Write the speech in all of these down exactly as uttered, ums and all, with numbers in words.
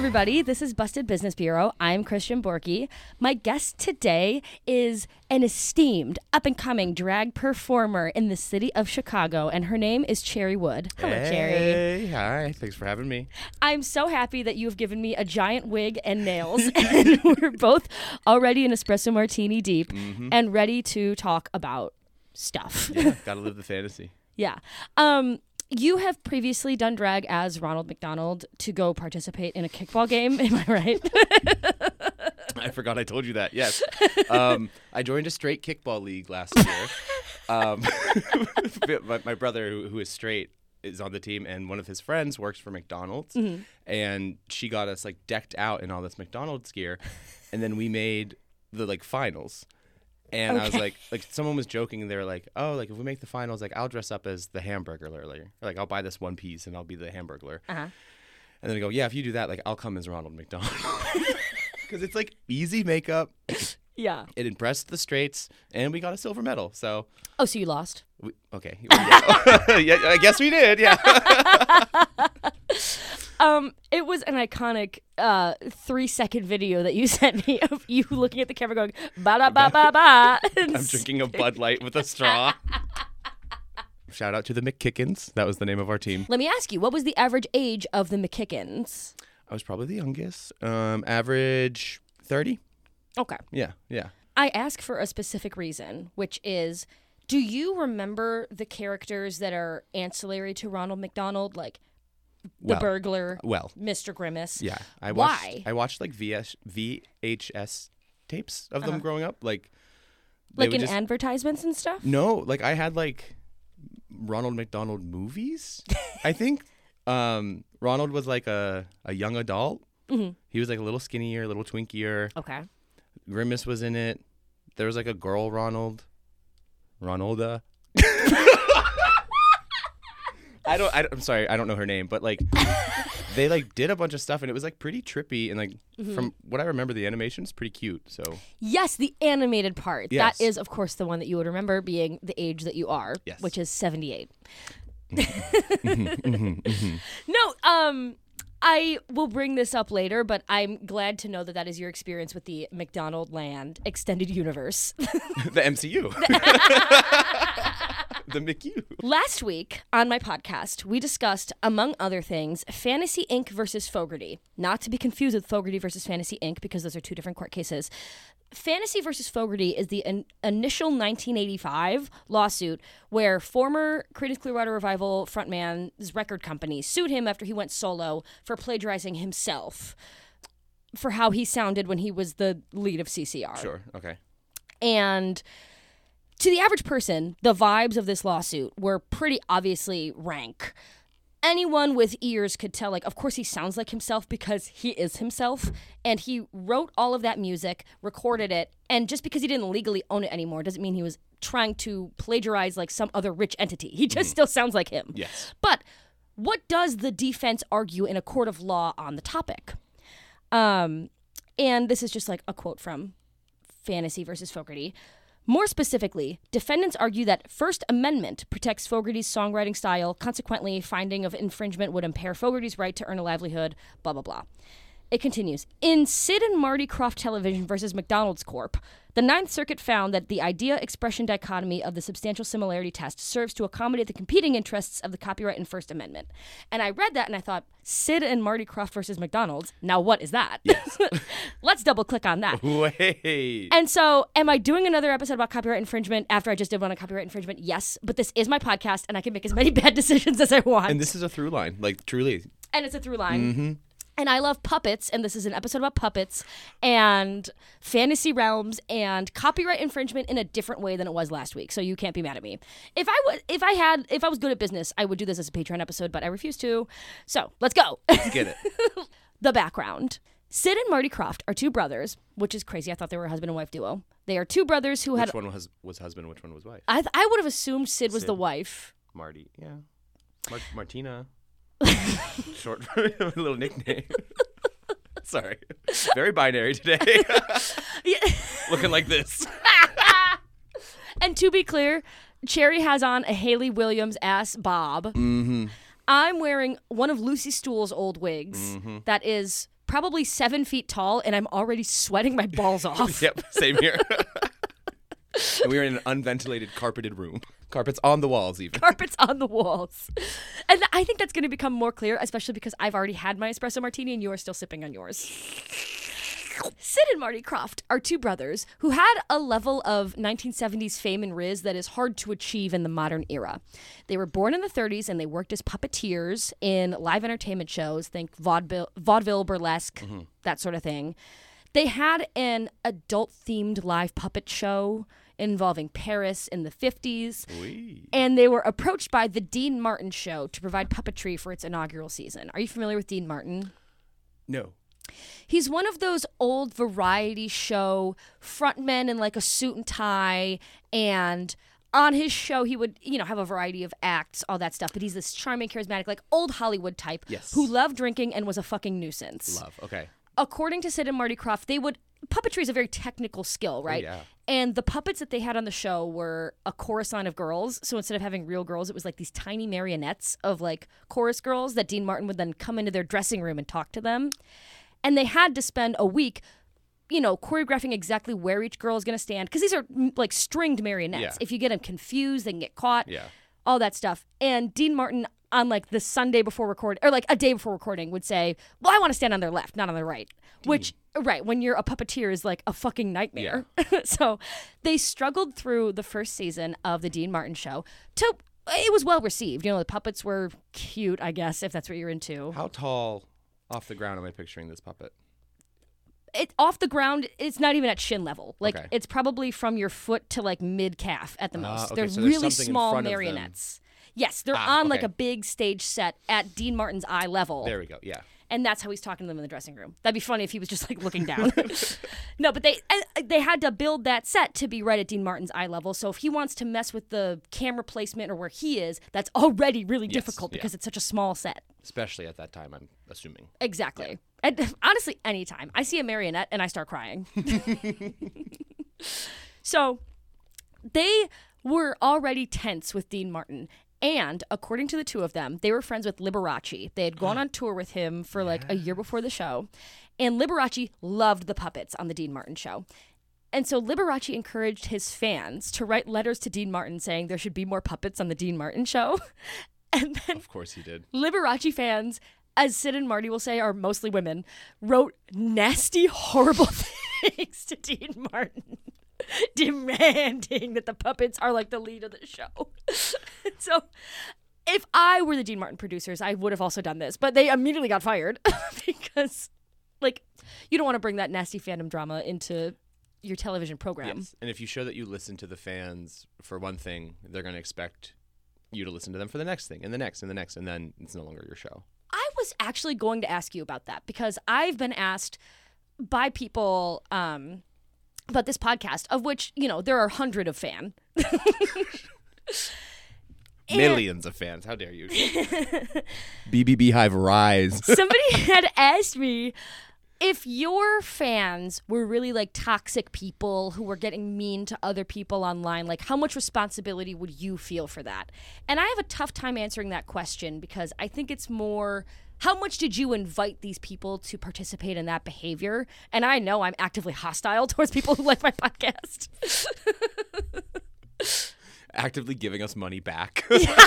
everybody. This is Busted Business Bureau. I'm Christian Borky. My guest today is an esteemed, up-and-coming drag performer in the city of Chicago, and her name is Cherry Wood. Hello, hey, Cherry. Hey, hi. Thanks for having me. I'm so happy that you have given me a giant wig and nails, and we're both already an espresso martini deep Mm-hmm. and ready to talk about stuff. Yeah, gotta live the fantasy. Yeah. Um, you have previously done drag as Ronald McDonald to go participate in a kickball game. Am I right? I forgot I told you that. Yes. Um, I joined a straight kickball league last year. Um, my, my brother, who, who is straight, is on the team, and one of his friends works for McDonald's. Mm-hmm. And she got us like decked out in all this McDonald's gear. And then we made the like finals. And Okay. I was like, like someone was joking, and they were like, "Oh, like if we make the finals, like I'll dress up as the Hamburglar, like, or, like I'll buy this one piece and I'll be the Hamburglar." Uh-huh. And then they go, "Yeah, if you do that, like I'll come as Ronald McDonald," because it's like easy makeup. Yeah. It impressed the straights, and we got a silver medal. So, Oh, so you lost? we, okay, yeah. yeah, I guess we did. Yeah. Um, it was an iconic uh three second video that you sent me of you looking at the camera going ba da ba ba ba. I'm drinking a Bud Light with a straw. Shout out to the McKickens. That was the name of our team. Let me ask you, what was the average age of the McKickens? I was probably the youngest. Um, average thirty. Okay. Yeah, yeah. I ask for a specific reason, which is, do you remember the characters that are ancillary to Ronald McDonald, like the Well, burglar, Well, Mister Grimace? yeah. I watched, Why? I watched like V S, V H S tapes of them Uh-huh. growing up. Like, they Like would in just, advertisements and stuff? No, like I had like Ronald McDonald movies. I think um, Ronald was like a, a young adult. Mm-hmm. He was like a little skinnier, a little twinkier. Okay. Grimace was in it. There was like a girl Ronald. Ronalda. I don't, I don't. I'm sorry. I don't know her name, but like they like did a bunch of stuff, and it was like pretty trippy, and like Mm-hmm. from what I remember, the animation is pretty cute. So Yes, the animated part. Yes. That is, of course, the one that you would remember being the age that you are, Yes. which is seventy-eight. Mm-hmm, No, um, I will bring this up later, but I'm glad to know that that is your experience with the McDonald Land Extended Universe. the M C U, the M C U. Last week on my podcast, we discussed, among other things, Fantasy Incorporated versus Fogarty. Not to be confused with Fogarty versus Fantasy Incorporated, because those are two different court cases. Fantasy versus Fogarty is the in- initial nineteen eighty-five lawsuit where former Creedence Clearwater Revival frontman's record company sued him after he went solo for plagiarizing himself for how he sounded when he was the lead of C C R. Sure. Okay. And to the average person, the vibes of this lawsuit were pretty obviously rank. Anyone with ears could tell, like, of course he sounds like himself because he is himself. And he wrote all of that music, recorded it, and just because he didn't legally own it anymore doesn't mean he was trying to plagiarize like some other rich entity. He just still sounds like him. Yes. But what does the defense argue in a court of law on the topic? Um, and this is just like a quote from Fantasy versus Fogarty. More specifically, defendants argue that First Amendment protects Fogarty's songwriting style. Consequently, finding of infringement would impair Fogarty's right to earn a livelihood, blah, blah, blah. It continues. In Sid and Marty Krofft Television versus McDonald's Corp, the Ninth Circuit found that the idea-expression dichotomy of the substantial similarity test serves to accommodate the competing interests of the copyright and First Amendment. And I read that and I thought, Sid and Marty Krofft versus McDonald's? Now what is that? Yes. Let's double-click on that. Wait. And so, am I doing another episode about copyright infringement after I just did one on copyright infringement? Yes, but this is my podcast, and I can make as many bad decisions as I want. And this is a through line, like truly. And it's a through line. Mm-hmm. And I love puppets, and this is an episode about puppets and fantasy realms and copyright infringement in a different way than it was last week. So you can't be mad at me. If I would, if I had, if I was good at business, I would do this as a Patreon episode, but I refuse to. So let's go. Let's get it. The background. Sid and Marty Krofft are two brothers, which is crazy. I thought they were a husband and wife duo. They are two brothers who had. Which one was was husband? Which one was wife? I th- I would have assumed Sid was Sid. the wife. Marty. Yeah. Mar- Martina. Short for a little nickname. Sorry. Very binary today. Yeah. Looking like this. And to be clear, Cherry has on a Haley Williams ass bob. Mm-hmm. I'm wearing one of Lucy Stool's old wigs Mm-hmm. that is probably seven feet tall, and I'm already sweating my balls off. Yep, same here. And we were in an unventilated, carpeted room. Carpets on the walls, even. Carpets on the walls. And I think that's going to become more clear, especially because I've already had my espresso martini and you are still sipping on yours. Sid and Marty Krofft are two brothers who had a level of nineteen seventies fame and riz that is hard to achieve in the modern era. They were born in the thirties and they worked as puppeteers in live entertainment shows, think vaudeville, vaudeville burlesque, mm-hmm. that sort of thing. They had an adult-themed live puppet show involving Paris in the fifties, Oui. And they were approached by the Dean Martin Show to provide puppetry for its inaugural season. Are you familiar with Dean Martin? No. He's one of those old variety show frontmen in like a suit and tie, and on his show he would, you know, have a variety of acts, all that stuff, but he's this charming, charismatic, like old Hollywood type yes. who loved drinking and was a fucking nuisance. Love, okay. According to Sid and Marty Krofft, they would, puppetry is a very technical skill, right? Oh, yeah. And the puppets that they had on the show were a chorus line of girls. So instead of having real girls, it was like these tiny marionettes of like chorus girls that Dean Martin would then come into their dressing room and talk to them. And they had to spend a week, you know, choreographing exactly where each girl is going to stand. Because these are m- like stringed marionettes. Yeah. If you get them confused, they can get caught. Yeah. All that stuff. And Dean Martin, on like the Sunday before recording, or like a day before recording, would say, well, I want to stand on their left, not on their right. Dean. Which, right, when you're a puppeteer is like a fucking nightmare. Yeah. So they struggled through the first season of the Dean Martin Show. To, it was well received. You know, the puppets were cute, I guess, if that's what you're into. How tall off the ground am I picturing this puppet? It off the ground, it's not even at shin level. Like Okay. it's probably from your foot to like mid calf at the Uh, most. okay, They're so there's really something in small front of them. marionettes. Yes, they're Ah, on like okay. a big stage set at Dean Martin's eye level. There we go. Yeah. And that's how he's talking to them in the dressing room. That'd be funny if he was just like looking down. No, but they and they had to build that set to be right at Dean Martin's eye level. So if he wants to mess with the camera placement or where he is, that's already really Yes, difficult yeah. because it's such a small set. Especially at that time, I'm assuming. Exactly. And honestly, anytime I see a marionette and I start crying. So they were already tense with Dean Martin. And according to the two of them, they were friends with Liberace. They had gone on tour with him for like a year before the show. And Liberace loved the puppets on the Dean Martin Show. And so Liberace encouraged his fans to write letters to Dean Martin saying there should be more puppets on the Dean Martin Show. And then Of course he did. Liberace fans, as Sid and Marty will say, are mostly women, wrote nasty, horrible things to Dean Martin, demanding that the puppets are like the lead of the show. So if I were the Dean Martin producers, I would have also done this, but they immediately got fired because, like, you don't want to bring that nasty fandom drama into your television program. Yes. And if you show that you listen to the fans for one thing, they're going to expect you to listen to them for the next thing and the next and the next, and then it's no longer your show. I was actually going to ask you about that because I've been asked by people um, about this podcast, of which, you know, there are a hundred of fan. Millions of fans. How dare you? B B B Hive rise. Somebody had asked me if your fans were really like toxic people who were getting mean to other people online, like how much responsibility would you feel for that? And I have a tough time answering that question because I think it's more, how much did you invite these people to participate in that behavior? And I know I'm actively hostile towards people who like my podcast. Actively giving us money back.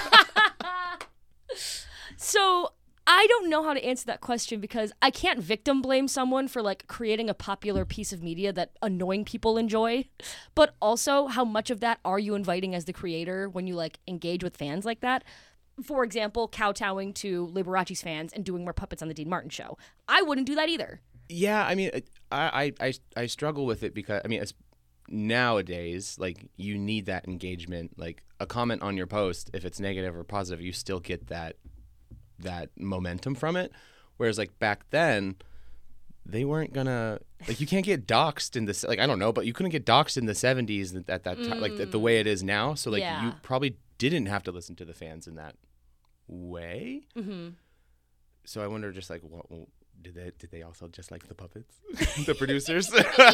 So I don't know how to answer that question because I can't victim blame someone for like creating a popular piece of media that annoying people enjoy. But also, how much of that are you inviting as the creator when you like engage with fans like that? For example, kowtowing to Liberace's fans and doing more puppets on the Dean Martin Show. I wouldn't do that either. Yeah, I mean, I, I, I, I struggle with it because, I mean, it's, nowadays, like, you need that engagement. Like, a comment on your post, if it's negative or positive, you still get that that momentum from it. Whereas, like, back then, they weren't gonna, like, you can't get doxxed in this, like, I don't know, but you couldn't get doxxed in the seventies at that time, mm. like, the, the way it is now. So, like, yeah. you probably didn't have to listen to the fans in that way. Mm-hmm. So I wonder, just like, what, did they did they also just like the puppets, the producers?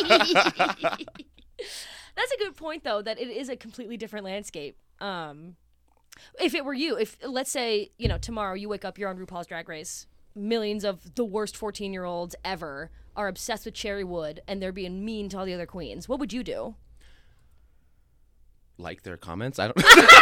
That's a good point, though, that it is a completely different landscape. Um, if it were you, if let's say, you know, tomorrow you wake up, you're on RuPaul's Drag Race, millions of the worst fourteen-year-olds ever are obsessed with Cherry Wood and they're being mean to all the other queens, what would you do? Like their comments? I don't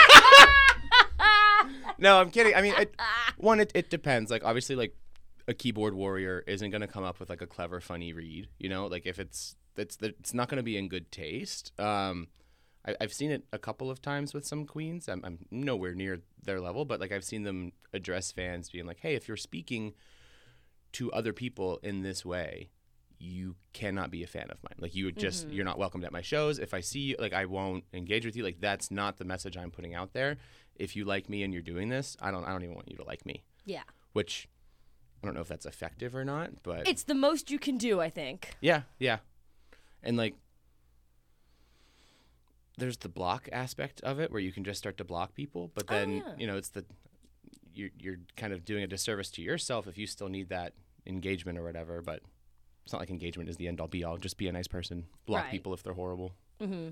No, I'm kidding. I mean, it, one, it, it depends. Like, obviously, like, a keyboard warrior isn't going to come up with, like, a clever, funny read, you know? Like, if it's, it's, it's not going to be in good taste. Um, I, I've seen it a couple of times with some queens. I'm, I'm nowhere near their level, but, like, I've seen them address fans being like, hey, if you're speaking to other people in this way, you cannot be a fan of mine. Like, you would just, mm-hmm. you're not welcomed at my shows. If I see you, like, I won't engage with you. Like, that's not the message I'm putting out there. If you like me and you're doing this, I don't I don't even want you to like me. Yeah. Which, I don't know if that's effective or not, but... It's the most you can do, I think. Yeah, yeah. And, like, there's the block aspect of it where you can just start to block people. But then, oh, yeah. you know, it's the... You're, you're kind of doing a disservice to yourself if you still need that engagement or whatever. But it's not like engagement is the end-all, be-all. Just be a nice person. Block right. people if they're horrible. Mm-hmm.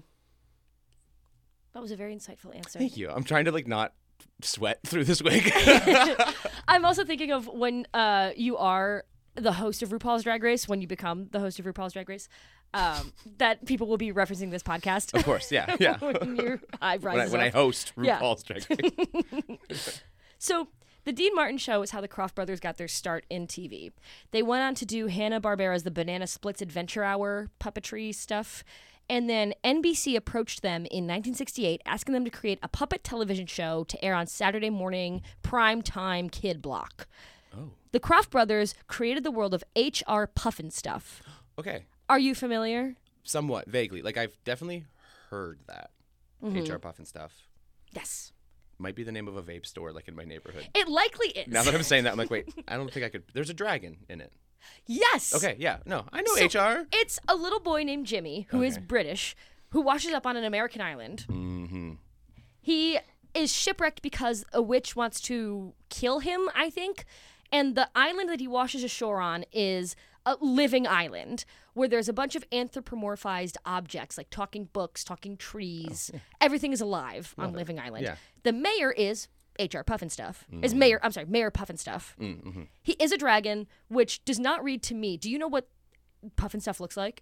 That was a very insightful answer. Thank you. I'm trying to, like, not sweat through this wig. I'm also thinking of when uh, you are the host of RuPaul's Drag Race, when you become the host of RuPaul's Drag Race, um, that people will be referencing this podcast. Of course, yeah, yeah. when your eye rises when, I, when I host RuPaul's yeah. Drag Race. So, the Dean Martin Show is how the Kroft brothers got their start in T V. They went on to do Hanna-Barbera's The Banana Splits Adventure Hour puppetry stuff. And then N B C approached them in nineteen sixty-eight, asking them to create a puppet television show to air on Saturday morning primetime kid block. Oh. The Kroft brothers created the world of H R Pufnstuf. Okay. Are you familiar? Somewhat, vaguely. Like, I've definitely heard that. Mm-hmm. H R Pufnstuf. Yes. Might be the name of a vape store, like, in my neighborhood. It likely is. Now that I'm saying that, I'm like, wait, I don't think I could. There's a dragon in it. Yes. Okay, yeah. No, I know so H R. It's a little boy named Jimmy, who okay. is British, who washes up on an American island. Mm-hmm. He is shipwrecked because a witch wants to kill him, I think. And the island that he washes ashore on is a living island where there's a bunch of anthropomorphized objects, like talking books, talking trees. Oh, yeah. Everything is alive Love on it. Living island. Yeah. The mayor is H R Pufnstuf. Mm-hmm. Is Mayor, I'm sorry, Mayor Pufnstuf. Mm-hmm. He is a dragon, which does not read to me. Do you know what Pufnstuf looks like?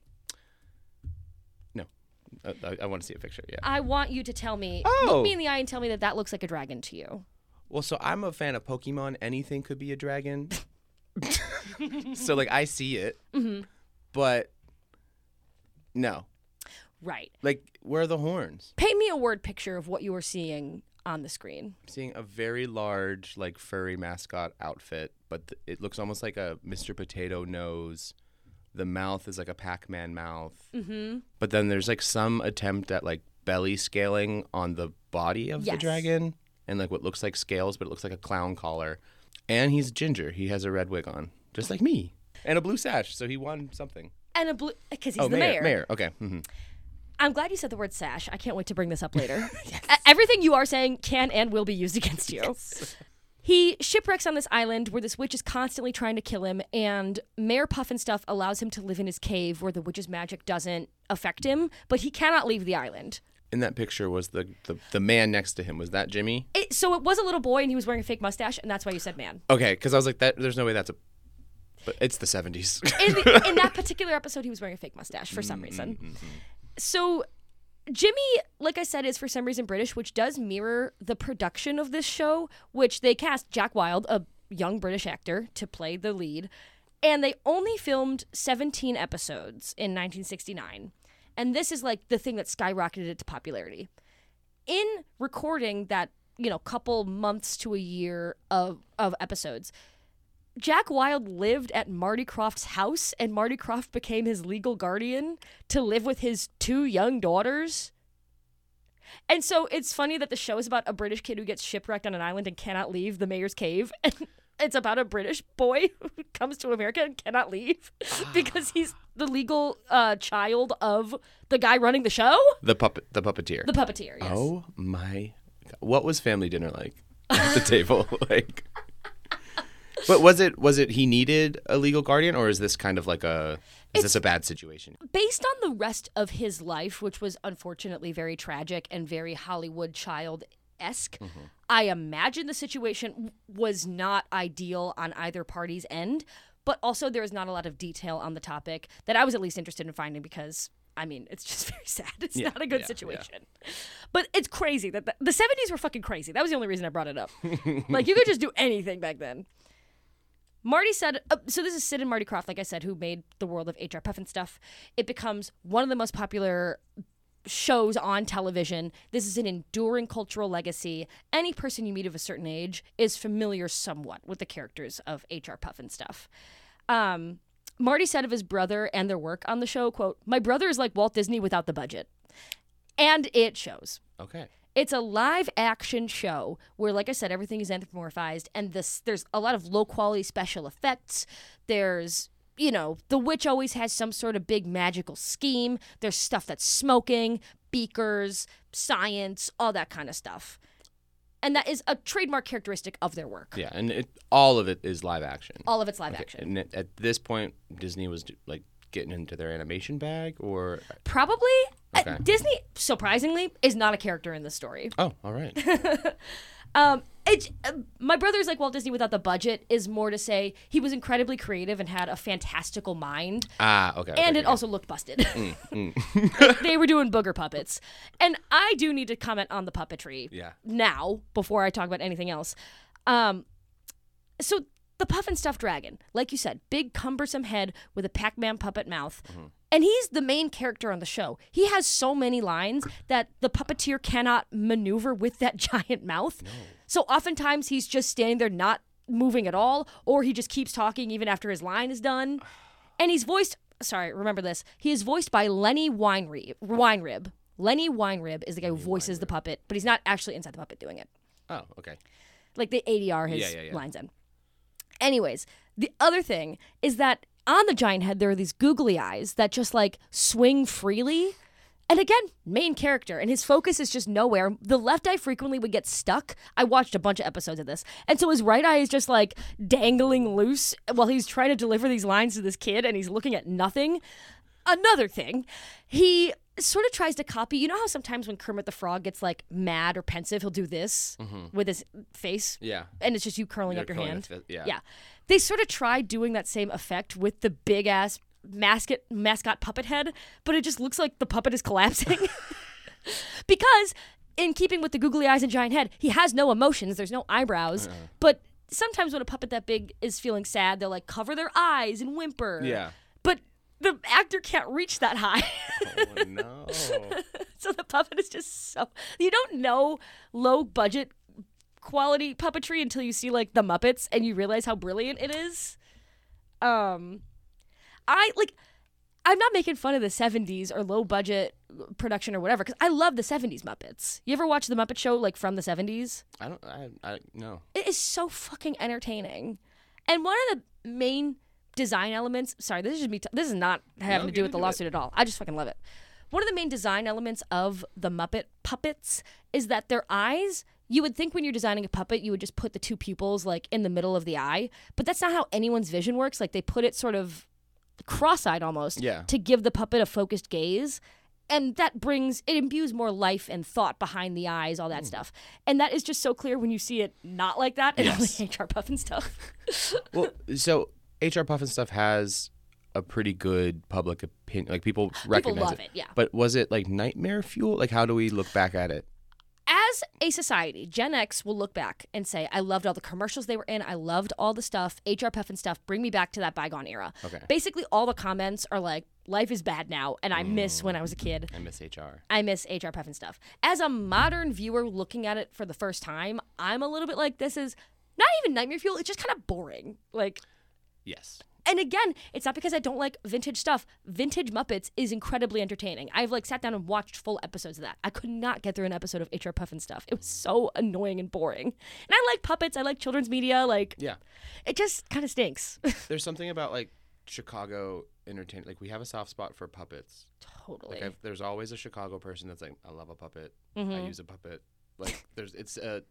No. Uh, I, I want to see a picture, yeah. I want you to tell me, oh. look me in the eye and tell me that that looks like a dragon to you. Well, so I'm a fan of Pokemon. Anything could be a dragon. So, like, I see it, mm-hmm. but no. Right. Like, where are the horns? Paint me a word picture of what you are seeing on the screen. I'm seeing a very large, like, furry mascot outfit, but th- it looks almost like a Mister Potato nose. The mouth is like a Pac-Man mouth. Mm-hmm. But then there's, like, some attempt at, like, belly scaling on the body of yes. the dragon. And, like, what looks like scales, but it looks like a clown collar. And he's ginger. He has a red wig on, just like me. And a blue sash, so he won something. And a blue, because he's oh, the mayor. mayor. Mayor, okay. Mm-hmm. I'm glad you said the word sash. I can't wait to bring this up later. Yes. Everything you are saying can and will be used against you. Yes. He shipwrecks on this island where this witch is constantly trying to kill him, and Mayor Pufnstuf allows him to live in his cave where the witch's magic doesn't affect him, but he cannot leave the island. In that picture was the, the, the man next to him. Was that Jimmy? It, so it was a little boy, and he was wearing a fake mustache, and that's why you said man. Okay, because I was like, that. There's no way that's a... But it's the seventies. in, the, in that particular episode, he was wearing a fake mustache for some reason. Mm-hmm. So Jimmy, like I said, is for some reason British, which does mirror the production of this show, which they cast Jack Wilde, a young British actor, to play the lead. And they only filmed seventeen episodes in nineteen sixty-nine. And this is like the thing that skyrocketed it to popularity. In recording that, you know, couple months to a year of, of episodes, Jack Wilde lived at Marty Kroft's house, and Marty Kroft became his legal guardian to live with his two young daughters. And so it's funny that the show is about a British kid who gets shipwrecked on an island and cannot leave the mayor's cave. And it's about a British boy who comes to America and cannot leave because he's the legal uh, child of the guy running the show. The puppet, the puppeteer. The puppeteer, yes. Oh my God. What was family dinner like at the table? Like, but was it was it he needed a legal guardian, or is this kind of like a is it's, this a bad situation? Based on the rest of his life, which was unfortunately very tragic and very Hollywood child esque. Mm-hmm. I imagine the situation was not ideal on either party's end, but also there is not a lot of detail on the topic that I was at least interested in finding because, I mean, it's just very sad. It's yeah, not a good yeah, situation. Yeah. But it's crazy that the, the seventies were fucking crazy. That was the only reason I brought it up. Like, you could just do anything back then. Marty said, uh, so this is Sid and Marty Krofft, like I said, who made the world of H R Pufnstuf. It becomes one of the most popular shows on television. This is an enduring cultural legacy. Any person you meet of a certain age is familiar somewhat with the characters of H R Pufnstuf. Um, Marty said of his brother and their work on the show, quote, "My brother is like Walt Disney without the budget." And it shows. Okay. It's a live action show where, like I said, everything is anthropomorphized, and this there's a lot of low quality special effects. There's, you know, the witch always has some sort of big magical scheme. There's stuff that's smoking, beakers, science, all that kind of stuff. And that is a trademark characteristic of their work. Yeah, and it, all of it is live action. All of it's live okay. action. And at, at this point, Disney was like getting into their animation bag, or probably. Okay. Uh, Disney, surprisingly, is not a character in this story. Oh, all right. um, it, uh, my brother's like Walt Disney without the budget is more to say he was incredibly creative and had a fantastical mind. Ah, okay. And okay, it yeah. also looked busted. Mm, mm. They were doing booger puppets. And I do need to comment on the puppetry yeah. now before I talk about anything else. Um, so the Pufnstuf dragon, like you said, big cumbersome head with a Pac-Man puppet mouth. Mm-hmm. And he's the main character on the show. He has so many lines that the puppeteer cannot maneuver with that giant mouth. No. So oftentimes he's just standing there not moving at all, or he just keeps talking even after his line is done. And he's voiced, sorry, remember this, he is voiced by Lenny Weinrib. Weinrib. Lenny Weinrib is the guy who voices the puppet, but he's not actually inside the puppet doing it. Oh, okay. Like the A D R his yeah, yeah, yeah. lines in. Anyways, the other thing is that on the giant head, there are these googly eyes that just like swing freely. And again, main character, and his focus is just nowhere. The left eye frequently would get stuck. I watched a bunch of episodes of this. And so his right eye is just like dangling loose while he's trying to deliver these lines to this kid and he's looking at nothing. Another thing, he sort of tries to copy. You know how sometimes when Kermit the Frog gets like mad or pensive, he'll do this mm-hmm. with his face? Yeah. And it's just you curling You're up your curling hand. Fi- yeah. Yeah. They sort of tried doing that same effect with the big ass mascot mascot puppet head, but it just looks like the puppet is collapsing. Because in keeping with the googly eyes and giant head, he has no emotions. There's no eyebrows. Uh-uh. But sometimes when a puppet that big is feeling sad, they'll like cover their eyes and whimper. Yeah. But the actor can't reach that high. Oh, no. So the puppet is just so... You don't know low budget quality puppetry until you see like the Muppets and you realize how brilliant it is. Um, I like... I'm not making fun of the seventies or low budget production or whatever, because I love the seventies Muppets. You ever watch the Muppet Show like from the seventies? I don't... I, I no. It is so fucking entertaining. And one of the main design elements... Sorry, this is just me... T- this is not having no, to do with the do lawsuit it. at all. I just fucking love it. One of the main design elements of the Muppet puppets is that their eyes... You would think when you're designing a puppet, you would just put the two pupils like in the middle of the eye. But that's not how anyone's vision works. Like they put it sort of cross-eyed almost yeah. to give the puppet a focused gaze. And that brings, it imbues more life and thought behind the eyes, all that mm. stuff. And that is just so clear when you see it not like that in yes. all the H R Pufnstuf. Well, so H R Pufnstuf has a pretty good public opinion. Like people recognize people love it. it, yeah. But was it like nightmare fuel? Like how do we look back at it? As a society, Gen X will look back and say, I loved all the commercials they were in. I loved all the stuff. H R Pufnstuf, bring me back to that bygone era. Okay. Basically, all the comments are like, life is bad now, and I mm. miss when I was a kid. I miss H R. I miss H R Pufnstuf. As a modern viewer looking at it for the first time, I'm a little bit like, this is not even nightmare fuel. It's just kind of boring. Like, yes. And again, it's not because I don't like vintage stuff. Vintage Muppets is incredibly entertaining. I've like sat down and watched full episodes of that. I could not get through an episode of H R Pufnstuf. It was so annoying and boring. And I like puppets. I like children's media. Like, yeah, it just kind of stinks. There's something about like Chicago entertainment. Like we have a soft spot for puppets. Totally. Like I've, there's always a Chicago person that's like, I love a puppet. Mm-hmm. I use a puppet. Like there's, it's a.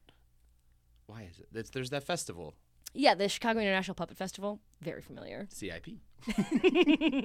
Why is it? It's, there's that festival. Yeah, the Chicago International Puppet Festival. Very familiar. C I P.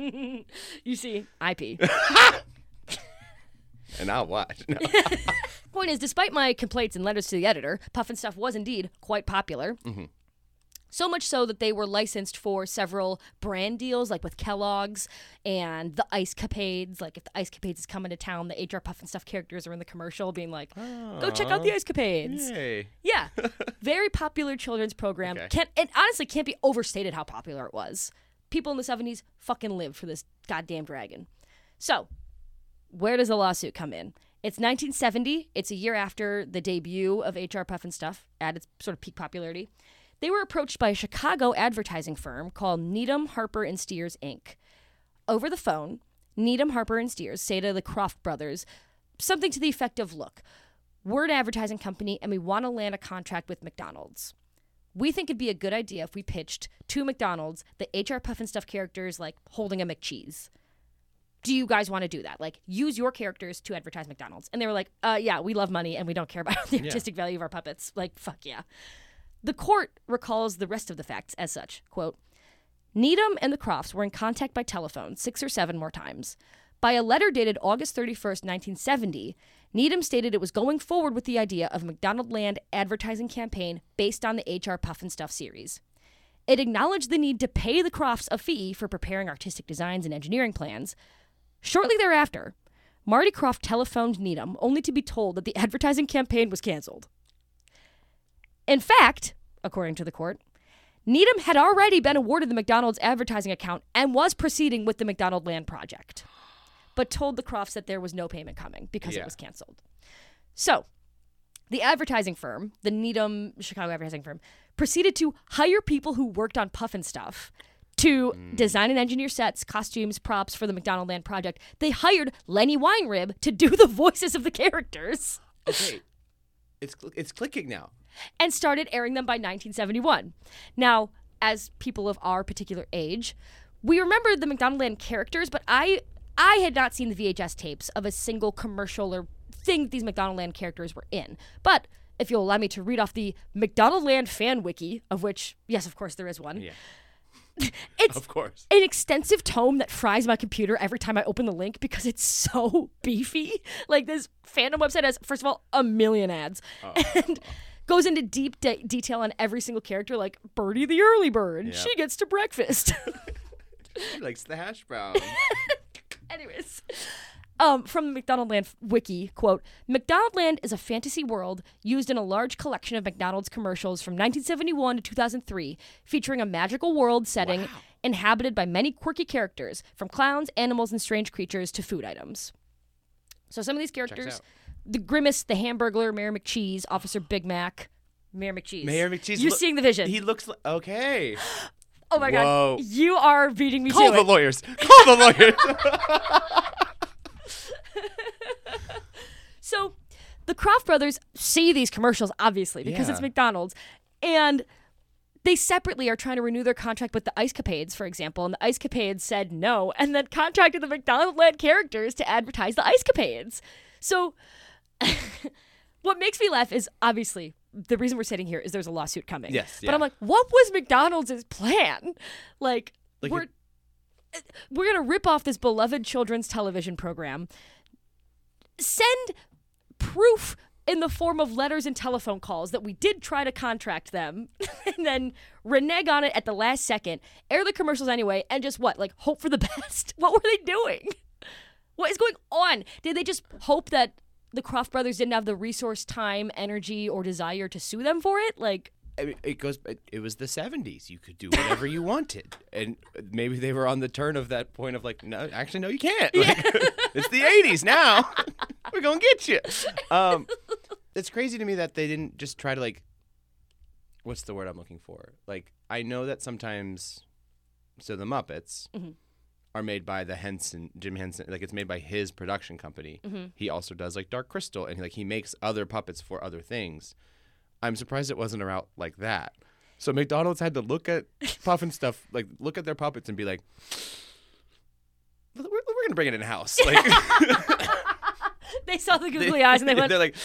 You see, I P. And I'll watch. No. Point is, despite my complaints and letters to the editor, Puffin Stuff was indeed quite popular. Mm-hmm. So much so that they were licensed for several brand deals, like with Kellogg's and the Ice Capades. Like if the Ice Capades is coming to town, the H R Puffin Stuff characters are in the commercial being like, go check out the Ice Capades. Yay. Yeah. Very popular children's program. Okay. Can't, it honestly can't be overstated how popular it was. People in the seventies fucking lived for this goddamn dragon. So, where does the lawsuit come in? It's nineteen seventy. It's a year after the debut of H R Puffin Stuff at its sort of peak popularity. They were approached by a Chicago advertising firm called Needham, Harper, and Steers, Incorporated. Over the phone, Needham, Harper, and Steers say to the Croft brothers something to the effect of, look, we're an advertising company and we want to land a contract with McDonald's. We think it'd be a good idea if we pitched to McDonald's the H R Puffin Stuff characters like holding a McCheese. Do you guys want to do that? Like, use your characters to advertise McDonald's. And they were like, uh, yeah, we love money and we don't care about the artistic yeah. value of our puppets. Like, fuck yeah. The court recalls the rest of the facts as such. Quote, Needham and the Crofts were in contact by telephone six or seven more times. By a letter dated August thirty-first, nineteen seventy, Needham stated it was going forward with the idea of a McDonald Land advertising campaign based on the H R Puffin Stuff series. It acknowledged the need to pay the Crofts a fee for preparing artistic designs and engineering plans. Shortly thereafter, Marty Krofft telephoned Needham only to be told that the advertising campaign was canceled. In fact, according to the court, Needham had already been awarded the McDonald's advertising account and was proceeding with the McDonald Land project, but told the Crofts that there was no payment coming because yeah. it was canceled. So, the advertising firm, the Needham Chicago advertising firm, proceeded to hire people who worked on Puffin Stuff to mm. design and engineer sets, costumes, props for the McDonald Land project. They hired Lenny Weinrib to do the voices of the characters. Okay, it's it's clicking now. And started airing them by nineteen seventy-one. Now, as people of our particular age, we remember the McDonald Land characters, but I I had not seen the V H S tapes of a single commercial or thing that these McDonald Land characters were in. But if you'll allow me to read off the McDonald Land fan wiki, of which, yes, of course, there is one. Yeah. It's of course. an extensive tome that fries my computer every time I open the link because it's so beefy. Like, this fandom website has, first of all, a million ads. Oh. And goes into deep de- detail on every single character, like Birdie the early bird. Yep. She gets to breakfast. She likes the hash brown. Anyways, um, from the McDonald Land wiki, quote, McDonald Land is a fantasy world used in a large collection of McDonald's commercials from nineteen seventy-one to two thousand three, featuring a magical world setting wow. inhabited by many quirky characters, from clowns, animals, and strange creatures to food items. So some of these characters... The Grimace, the Hamburglar, Mayor McCheese, Officer Big Mac, Mayor McCheese. Mayor McCheese. You're lo- seeing the vision. He looks like... Okay. Oh, my Whoa. God. You are beating me Call to the it. lawyers. Call the lawyers. So, the Krofft brothers see these commercials, obviously, because yeah. it's McDonald's. And they separately are trying to renew their contract with the Ice Capades, for example. And the Ice Capades said no, and then contracted the McDonald Land characters to advertise the Ice Capades. So... what makes me laugh is, obviously, the reason we're sitting here is there's a lawsuit coming. Yes, yeah. But I'm like, what was McDonald's plan? Like, like we're it, we're going to rip off this beloved children's television program, send proof in the form of letters and telephone calls that we did try to contract them, and then renege on it at the last second, air the commercials anyway, and just what? Like, hope for the best? What were they doing? What is going on? Did they just hope that the Krofft brothers didn't have the resource, time, energy, or desire to sue them for it? Like, I mean, it goes. It, it was the seventies. You could do whatever you wanted, and maybe they were on the turn of that point of like, no, actually, no, you can't. Like, yeah. It's the eighties now. We're gonna get you. Um, it's crazy to me that they didn't just try to like. What's the word I'm looking for? Like, I know that sometimes, so the Muppets. Mm-hmm. are made by the Henson, Jim Henson. Like, it's made by his production company. Mm-hmm. He also does, like, Dark Crystal, and, like, he makes other puppets for other things. I'm surprised it wasn't a route like that. So McDonald's had to look at Puffin Stuff, like, look at their puppets and be like, we're, we're going to bring it in-house. Like, they saw the googly eyes, and they went... They're like,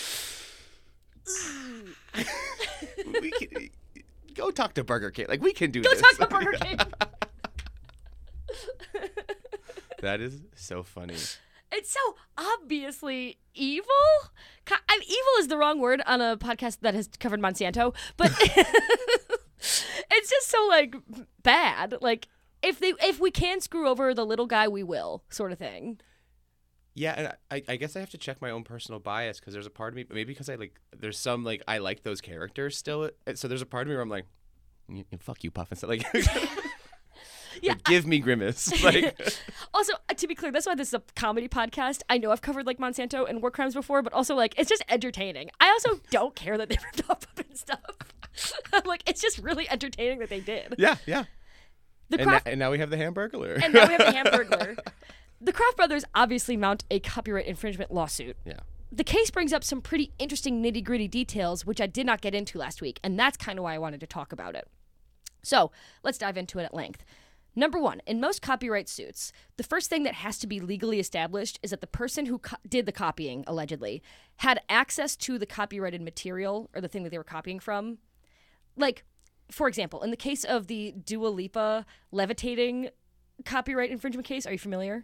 we can, go talk to Burger King. Like, we can do go this. Go talk to Burger King. That is so funny. It's so obviously evil. Co- I mean, evil is the wrong word on a podcast that has covered Monsanto, but it's just so like bad. Like if they if we can screw over the little guy, we will, sort of thing. Yeah, and I, I guess I have to check my own personal bias because there's a part of me, maybe because I like, there's some like I like those characters still. So there's a part of me where I'm like, fuck you, Puff, and stuff like. Yeah, like, give me Grimace. Like, also, to be clear, that's why this is a comedy podcast. I know I've covered like Monsanto and war crimes before, but also like it's just entertaining. I also don't care that they ripped off Puff and stuff. I'm like, it's just really entertaining that they did. Yeah, yeah. The and, Kraft- na- and now we have the Hamburglar. And now we have the Hamburglar. The Kraft brothers obviously mount a copyright infringement lawsuit. Yeah. The case brings up some pretty interesting nitty-gritty details, which I did not get into last week, and that's kind of why I wanted to talk about it. So let's dive into it at length. Number one, in most copyright suits, the first thing that has to be legally established is that the person who co- did the copying, allegedly, had access to the copyrighted material or the thing that they were copying from. Like, for example, in the case of the Dua Lipa levitating copyright infringement case, are you familiar?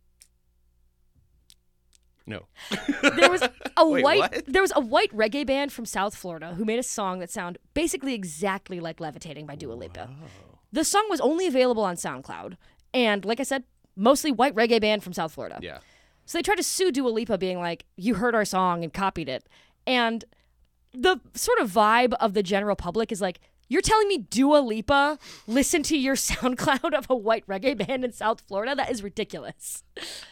No. There was a Wait, white what? there was a white reggae band from South Florida who made a song that sounded basically exactly like Levitating by Dua Lipa. Wow. The song was only available on SoundCloud, and like I said, mostly white reggae band from South Florida. Yeah. So they tried to sue Dua Lipa, being like, you heard our song and copied it. And the sort of vibe of the general public is like, you're telling me Dua Lipa listened to your SoundCloud of a white reggae band in South Florida? That is ridiculous.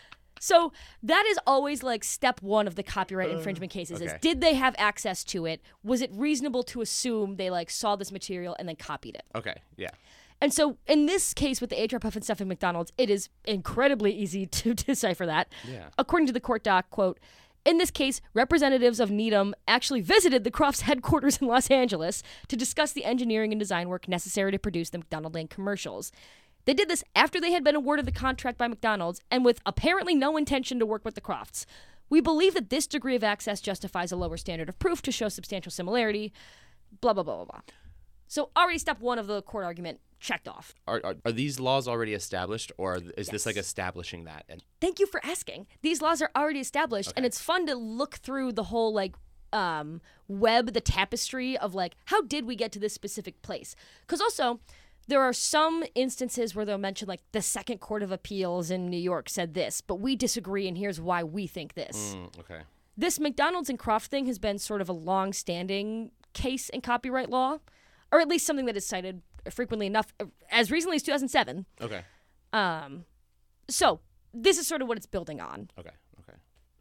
So that is always like step one of the copyright infringement cases okay. is, did they have access to it? Was it reasonable to assume they like saw this material and then copied it? Okay, yeah. And so in this case with the H R Puff and stuff in McDonald's, it is incredibly easy to decipher that. Yeah. According to the court doc, quote, in this case, representatives of Needham actually visited the Crofts headquarters in Los Angeles to discuss the engineering and design work necessary to produce the McDonaldland commercials. They did this after they had been awarded the contract by McDonald's and with apparently no intention to work with the Crofts. We believe that this degree of access justifies a lower standard of proof to show substantial similarity, blah, blah, blah, blah, blah. So already step one of the court argument checked off. Are, are are these laws already established, or is Yes. this like establishing that? And Thank you for asking. These laws are already established, Okay. and it's fun to look through the whole like um, web, the tapestry of like, how did we get to this specific place? Because also, there are some instances where they'll mention like the Second Court of Appeals in New York said this, but we disagree, and here's why we think this. mm, okay, This McDonald's and Croft thing has been sort of a long-standing case in copyright law, or at least something that is cited frequently enough, as recently as two thousand seven. okay, Um, so this is sort of what it's building on. okay, okay.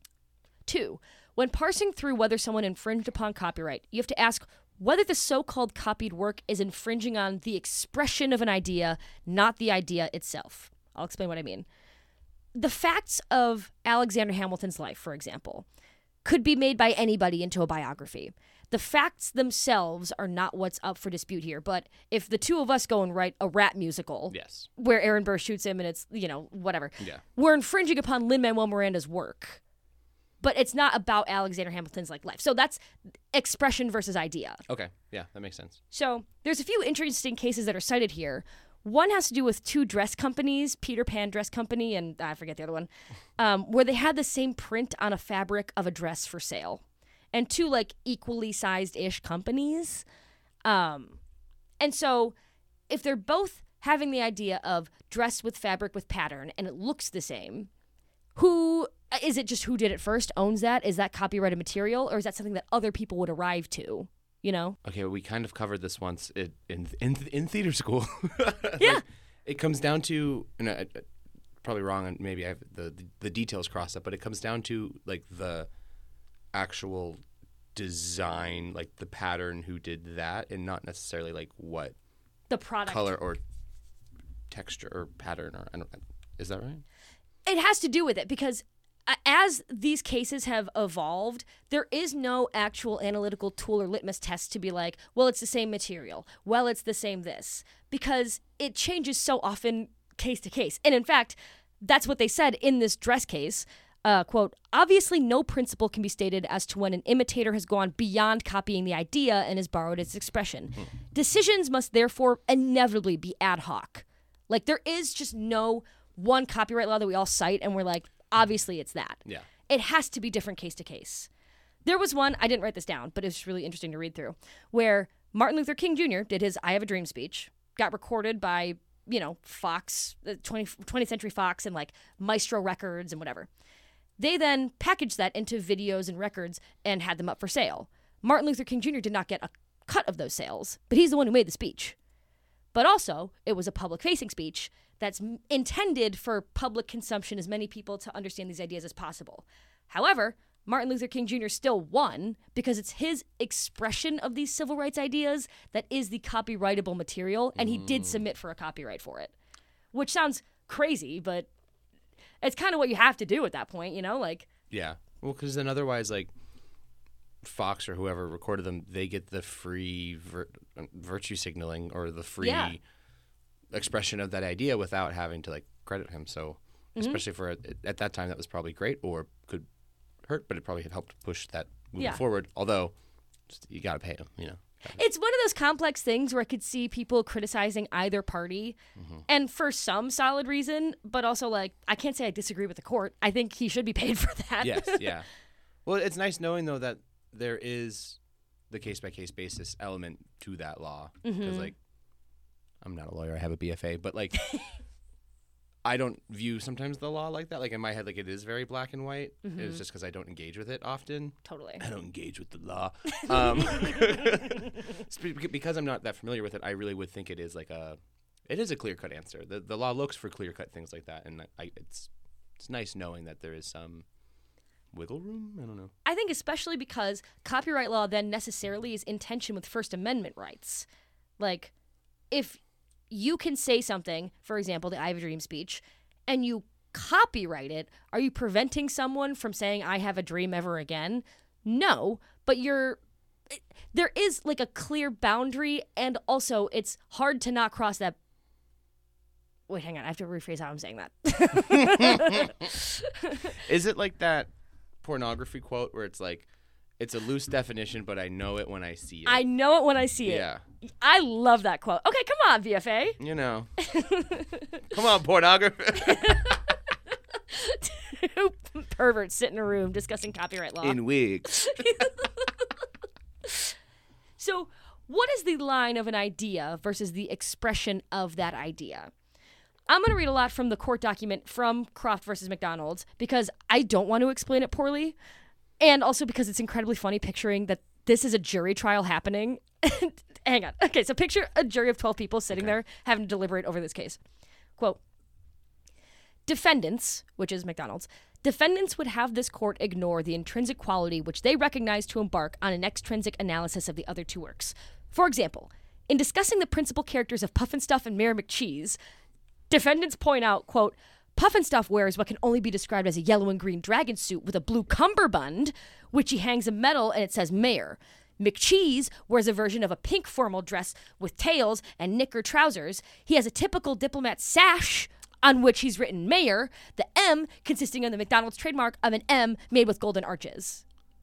Two, when parsing through whether someone infringed upon copyright, you have to ask whether the so-called copied work is infringing on the expression of an idea, not the idea itself. I'll explain what I mean. The facts of Alexander Hamilton's life, for example, could be made by anybody into a biography. The facts themselves are not what's up for dispute here, but if the two of us go and write a rap musical Yes. where Aaron Burr shoots him and it's, you know, whatever, Yeah. we're infringing upon Lin-Manuel Miranda's work. But it's not about Alexander Hamilton's like life. So that's expression versus idea. Okay. Yeah, that makes sense. So there's a few interesting cases that are cited here. One has to do with two dress companies, Peter Pan Dress Company and I forget the other one, um, where they had the same print on a fabric of a dress for sale. And two like equally sized-ish companies. Um, and so if they're both having the idea of dress with fabric with pattern and it looks the same, who is it just who did it first owns that? Is that copyrighted material or is that something that other people would arrive to? You know? Okay, well, we kind of covered this once in in in, in theater school. Yeah. Like, it comes down to, and I, I- probably wrong, and maybe I have the, the the details crossed up, but it comes down to like the actual design, like the pattern, who did that, and not necessarily like what The product. color or texture or pattern or I don't. Is that right? It has to do with it because uh, as these cases have evolved, there is no actual analytical tool or litmus test to be like, well, it's the same material. Well, it's the same this. Because it changes so often case to case. And in fact, that's what they said in this dress case. Uh, quote, obviously no principle can be stated as to when an imitator has gone beyond copying the idea and has borrowed its expression. Hmm. Decisions must therefore inevitably be ad hoc. Like there is just no one copyright law that we all cite and we're like, obviously it's that. Yeah. It has to be different case to case. There was one, I didn't write this down, but it's really interesting to read through, where Martin Luther King Junior did his I Have a Dream speech, got recorded by, you know, Fox, uh, twentieth Century Fox and like Maestro Records and whatever. They then packaged that into videos and records and had them up for sale. Martin Luther King Junior did not get a cut of those sales, but he's the one who made the speech. But also, it was a public-facing speech that's m- intended for public consumption, as many people to understand these ideas as possible. However, Martin Luther King Junior still won because it's his expression of these civil rights ideas that is the copyrightable material, and he did submit for a copyright for it, which sounds crazy, but it's kind of what you have to do at that point, you know? Like, Yeah. Well, because then otherwise, like, Fox or whoever recorded them, they get the free vir- virtue signaling or the free Yeah. expression of that idea without having to, like, credit him. So, Mm-hmm. especially for at that time, that was probably great or could hurt, but it probably had helped push that moving Yeah. forward. Although, just, you got to pay him, you know. it's one of those complex things where I could see people criticizing either party, Mm-hmm. and for some solid reason, but also, like, I can't say I disagree with the court. I think he should be paid for that. Yes, yeah. Well, it's nice knowing, though, that there is the case-by-case basis element to that law. Because, Mm-hmm. like, I'm not a lawyer. I have a B F A. But, like, I don't view sometimes the law like that. Like, in my head, like, it is very black and white. Mm-hmm. It's just because I don't engage with it often. Totally. I don't engage with the law. Um, spe- because I'm not that familiar with it, I really would think it is, like, a... It is a clear-cut answer. The the law looks for clear-cut things like that. And I, it's it's nice knowing that there is some... wiggle room? I don't know. I think especially because copyright law then necessarily is in tension with First Amendment rights. Like, if you can say something, for example, the I Have a Dream speech, and you copyright it, are you preventing someone from saying, I have a dream ever again? No, but you're... it- there is, like, a clear boundary, and also it's hard to not cross that... Wait, hang on. I have to rephrase how I'm saying that. Is it like that pornography quote where it's like, it's a loose definition, but I know it when I see it? I know it when I see it. Yeah. I love that quote. Okay, come on, V F A. You know. Come on, pornography. Two perverts sit in a room discussing copyright law. In wigs. So, what is the line of an idea versus the expression of that idea? I'm going to read a lot from the court document from Croft versus McDonald's because I don't want to explain it poorly, and also because it's incredibly funny picturing that this is a jury trial happening. Hang on. Okay, so picture a jury of twelve people sitting Okay. there having to deliberate over this case. Quote, defendants, which is McDonald's, defendants would have this court ignore the intrinsic quality which they recognize to embark on an extrinsic analysis of the other two works. For example, in discussing the principal characters of Pufnstuf and Mayor McCheese, defendants point out, quote, Pufnstuf wears what can only be described as a yellow and green dragon suit with a blue cummerbund, which he hangs a medal and it says mayor. McCheese wears a version of a pink formal dress with tails and knicker trousers. He has a typical diplomat sash on which he's written mayor, the M consisting of the McDonald's trademark of an M made with golden arches.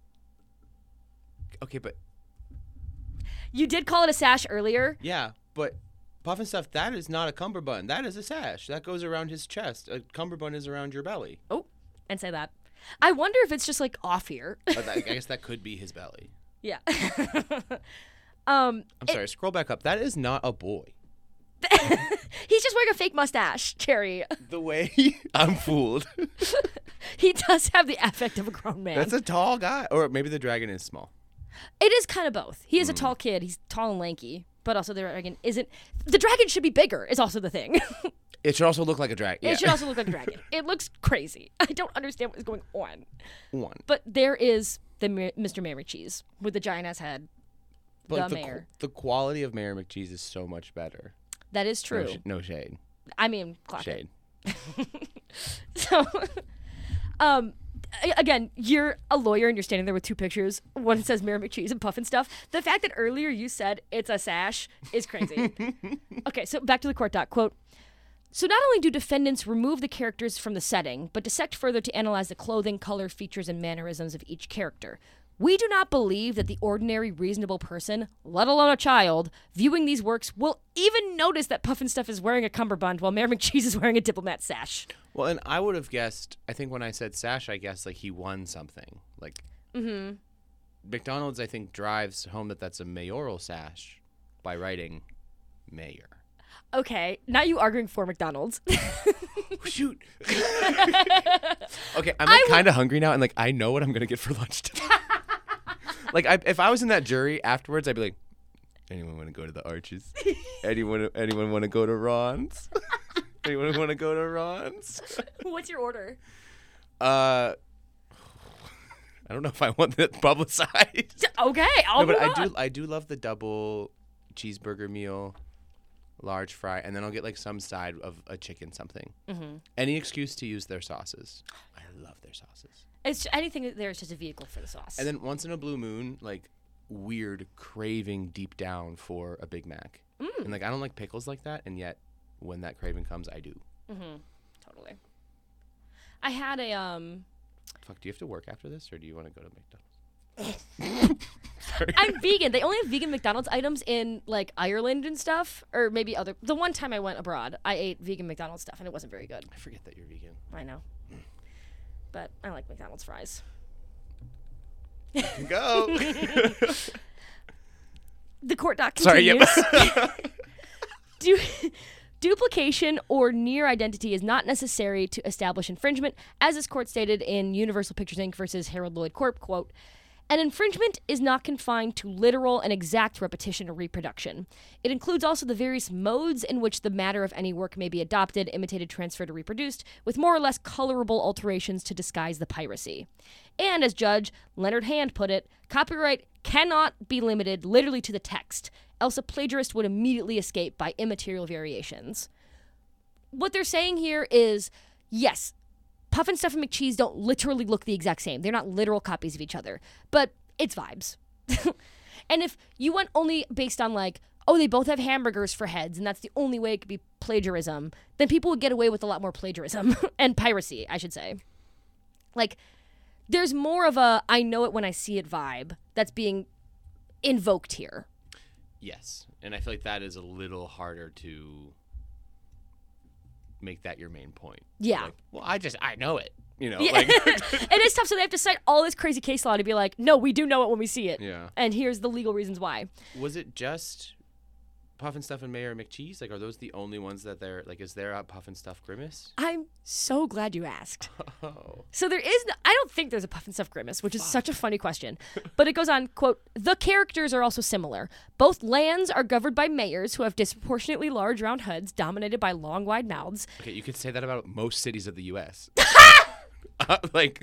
Okay, but You did call it a sash earlier. yeah, but Puff and Stuff, that is not a cummerbund. That is a sash. That goes around his chest. A cummerbund is around your belly. Oh, and say that. I wonder if it's just like off here. Uh, that- I guess that could be his belly. Yeah. um, I'm sorry, scroll back up. That is not a boy. he's just wearing a fake mustache, Cherry. The way I'm fooled. He does have the affect of a grown man. That's a tall guy. Or maybe the dragon is small. It is kind of both. He is a tall kid. He's tall and lanky, but also the dragon isn't. The dragon should be bigger. Is also the thing. It should also look like a dragon. It should also look like a dragon. It looks crazy. I don't understand what is going on. One. But there is the Ma- Mister Mayor McCheese with the giant ass head. But the like, the, mayor. qu- the quality of Mayor McCheese is so much better. That is true. No, sh- no shade. I mean, clock Shade. it. So, um, a- again, you're a lawyer and you're standing there with two pictures. One says Mayor McCheese and Puff and Stuff. The fact that earlier you said it's a sash is crazy. Okay, so back to the court doc. Quote, so not only do defendants remove the characters from the setting, but dissect further to analyze the clothing, color, features, and mannerisms of each character. We do not believe that the ordinary reasonable person, let alone a child, viewing these works will even notice that Pufnstuf is wearing a cummerbund while Mayor McCheese is wearing a diplomat sash. Well, and I would have guessed, I think when I said sash, I guessed like he won something. Like, Mm-hmm. McDonald's, I think, drives home that that's a mayoral sash by writing mayor. Okay, now you arguing for McDonald's. Shoot. Okay, I'm like kind of hungry now, and like I know what I'm gonna get for lunch today. Like, I, if I was in that jury afterwards, I'd be like, anyone want to go to the Arches? anyone, anyone want to go to Ron's? Anyone want to go to Ron's? What's your order? Uh, I don't know if I want that publicized. Okay, I'll no, but move I on. do. I do love the double cheeseburger meal, large fry, and then I'll get like some side of a chicken something. Mm-hmm. Any excuse to use their sauces. I love their sauces. It's anything there is just a vehicle for the sauce. And then once in a blue moon, like weird craving deep down for a Big Mac. Mm. And like I don't like pickles like that, and yet when that craving comes, I do. Mm-hmm. Totally. I had a um. Fuck, do you have to work after this, or do you want to go to McDonald's? Sorry. I'm vegan. They only have vegan McDonald's items in like Ireland and stuff, or maybe other. The one time I went abroad, I ate vegan McDonald's stuff, and it wasn't very good. I forget that you're vegan. I know, but I like McDonald's fries. Go. The court doc Sorry. continues. Yep. Du- duplication or near identity is not necessary to establish infringement, as this court stated in Universal Pictures Incorporated versus Harold Lloyd Corp. Quote, an infringement is not confined to literal and exact repetition or reproduction. It includes also the various modes in which the matter of any work may be adopted, imitated, transferred, or reproduced, with more or less colorable alterations to disguise the piracy. And as Judge Leonard Hand put it, copyright cannot be limited literally to the text, else a plagiarist would immediately escape by immaterial variations. What they're saying here is, yes, Pufnstuf and McCheese don't literally look the exact same. They're not literal copies of each other, but it's vibes. And if you went only based on like, oh, they both have hamburgers for heads, and that's the only way it could be plagiarism, then people would get away with a lot more plagiarism and piracy, I should say. Like, there's more of a I know it when I see it vibe that's being invoked here. Yes, and I feel like that is a little harder to make that your main point. Yeah. Like, well, I just I know it. You know. Yeah. Like, It is tough, so they have to cite all this crazy case law to be like, no, we do know it when we see it. yeah. And here's the legal reasons why. Was it just Pufnstuf and Mayor McCheese? Like, are those the only ones that they're like? Is there a Pufnstuf Grimace? I'm so glad you asked. Oh. So there is no, I don't think there's a Pufnstuf Grimace, which is such a funny question. But it goes on, quote, the characters are also similar. Both lands are governed by mayors who have disproportionately large round hoods dominated by long wide mouths. Okay, you could say that about most cities of the U S uh, like,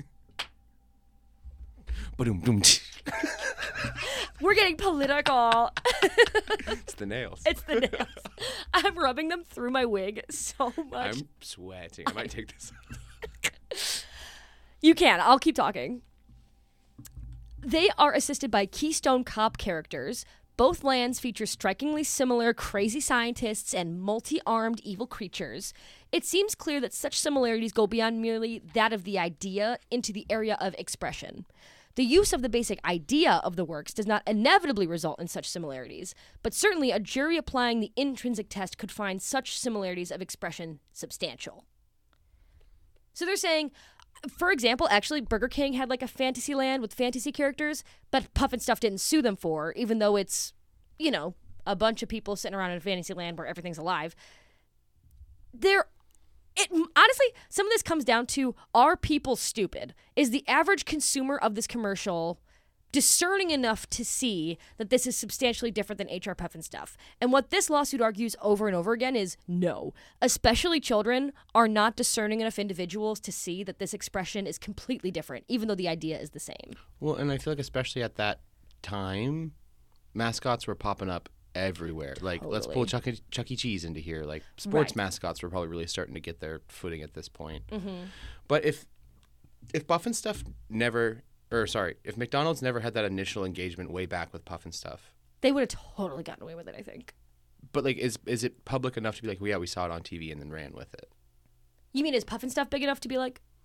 boom, boom. We're getting political. It's the nails. It's the nails. I'm rubbing them through my wig so much. I'm sweating. I might take this off. You can. I'll keep talking. They are assisted by Keystone Cop characters. Both lands feature strikingly similar crazy scientists and multi-armed evil creatures. It seems clear that such similarities go beyond merely that of the idea into the area of expression. The use of the basic idea of the works does not inevitably result in such similarities, but certainly a jury applying the intrinsic test could find such similarities of expression substantial. So they're saying, for example, actually Burger King had like a fantasy land with fantasy characters, but Pufnstuf didn't sue them for, even though it's, you know, a bunch of people sitting around in a fantasy land where everything's alive. They're It honestly, some of this comes down to, are people stupid? Is the average consumer of this commercial discerning enough to see that this is substantially different than H R Pufnstuf? And what this lawsuit argues over and over again is no. Especially children are not discerning enough individuals to see that this expression is completely different, even though the idea is the same. Well, and I feel like especially at that time, mascots were popping up everywhere. Like, Totally. let's pull Chuck E. Chuck E. Cheese into here. Like, sports Right. mascots were probably really starting to get their footing at this point. Mm-hmm. But if if Pufnstuf never, or sorry, if McDonald's never had that initial engagement way back with Pufnstuf, They would have totally gotten away with it, I think. but like, is is it public enough to be like, well, yeah, we saw it on T V and then ran with it? You mean is Pufnstuf big enough to be like,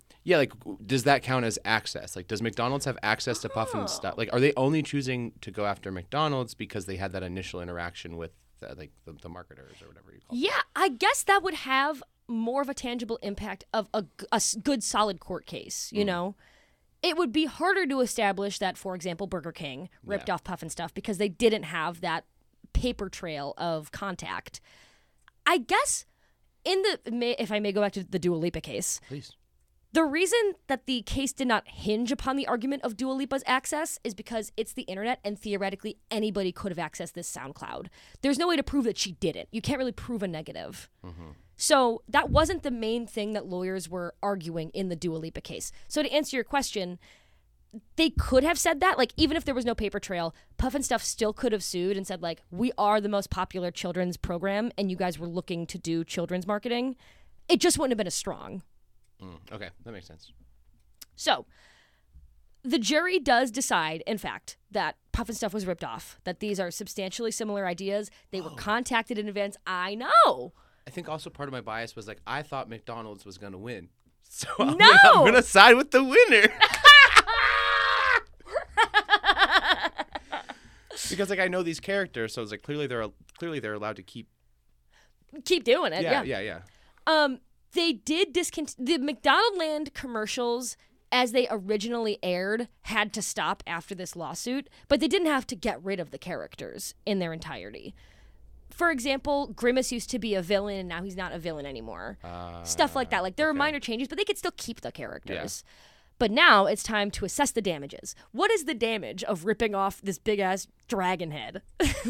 Yeah, like, does that count as access? Like, does McDonald's have access to Puffin stuff? Like, are they only choosing to go after McDonald's because they had that initial interaction with, uh, like, the, the marketers or whatever you call Yeah, them? I guess that would have more of a tangible impact of a, a s- good, solid court case, you mm. know? It would be harder to establish that, for example, Burger King ripped yeah. off Puffin stuff because they didn't have that paper trail of contact. I guess in the, if I may go back to the Dua Lipa case. Please. The reason that the case did not hinge upon the argument of Dua Lipa's access is because it's the internet and theoretically anybody could have accessed this SoundCloud. There's no way to prove that she didn't. You can't really prove a negative. Mm-hmm. So that wasn't the main thing that lawyers were arguing in the Dua Lipa case. So to answer your question, they could have said that. Like, even if there was no paper trail, Puffin Stuff still could have sued and said, like, we are the most popular children's program and you guys were looking to do children's marketing. It just wouldn't have been as strong. Mm, okay, that makes sense. So, the jury does decide, in fact, that Puffin Stuff was ripped off, that these are substantially similar ideas. They were oh. contacted in advance. I know. I think also part of my bias was, like, I thought McDonald's was going to win. So I'm no! I'm going to side with the winner. Because, like, I know these characters, so it's like clearly they're clearly they're allowed to keep keep doing it. Yeah, yeah, yeah, yeah. Um They did discontinue the McDonaldland commercials as they originally aired had to stop after this lawsuit, but they didn't have to get rid of the characters in their entirety. For example, Grimace used to be a villain and now he's not a villain anymore. Uh, Stuff like that. Like there okay. are minor changes, but they could still keep the characters. Yeah. But now it's time to assess the damages. What is the damage of ripping off this big ass dragon head?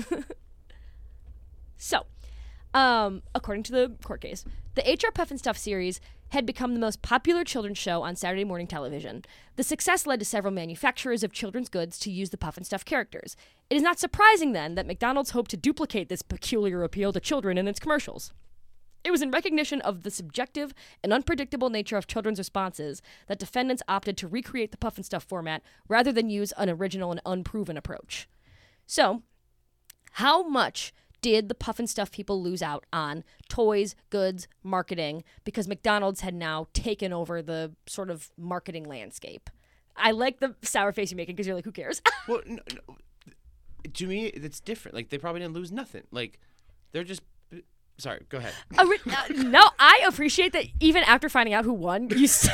So, Um, according to the court case, the H R Puffin Stuff series had become the most popular children's show on Saturday morning television. The success led to several manufacturers of children's goods to use the Puffin Stuff characters. It is not surprising, then, that McDonald's hoped to duplicate this peculiar appeal to children in its commercials. It was in recognition of the subjective and unpredictable nature of children's responses that defendants opted to recreate the Puffin Stuff format rather than use an original and unproven approach. So, how much did the Puffin Stuff people lose out on toys, goods, marketing, because McDonald's had now taken over the sort of marketing landscape? I like the sour face you're making because you're like, who cares? Well, no, no, to me, it's different. Like, they probably didn't lose nothing. Like, they're just... Sorry, go ahead. Uh, uh, no, I appreciate that even after finding out who won, you st-